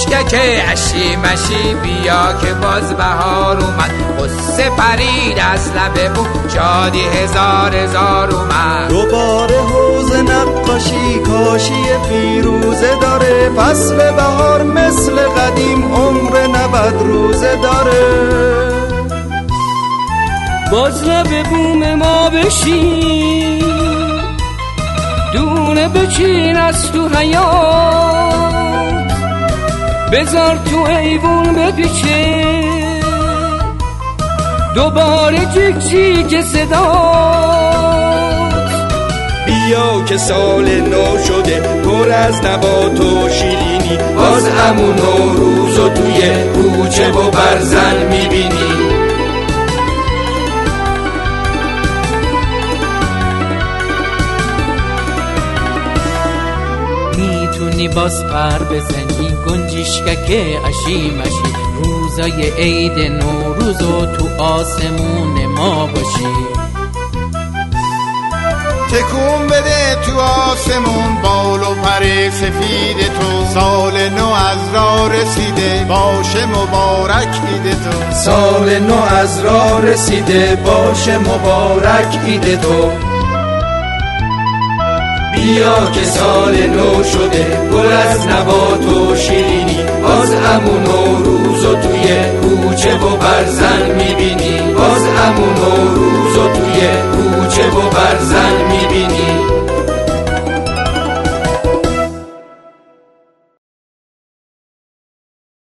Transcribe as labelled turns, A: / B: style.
A: گنجشکک اشی مشی بیا که باز بهار اومد، قصه پرید از لب بوم، شادی هزار هزار اومد.
B: دوباره حوض نقاشی کاشی فیروزه داره، فصل بهار مثل قدیم عمر 90 روزه داره.
C: باز لب بوم ما بشین، دونه بچین از تو حیات، بذار تو ایوون بپیچه دوباره جیک جیک صدات.
B: بیا که سال نو شده پر از نبات و شیرینی،
A: باز همون نوروزو توی کوچه و برزن میبینی.
C: میتونی باز پر بزنی گنجشکک اشی مشی، روزای عید نوروزو تو آسمون ما باشی.
D: تکون بده تو آسمون بال و پر سفید تو، سال نو از راه رسیده باشه مبارک عید تو.
A: سال نو از راه رسیده باشه مبارک عید تو. بیا که سال نو شده گل از نبات و شیرینی، باز همون نوروزو توی کوچه و برزن میبینی. باز همون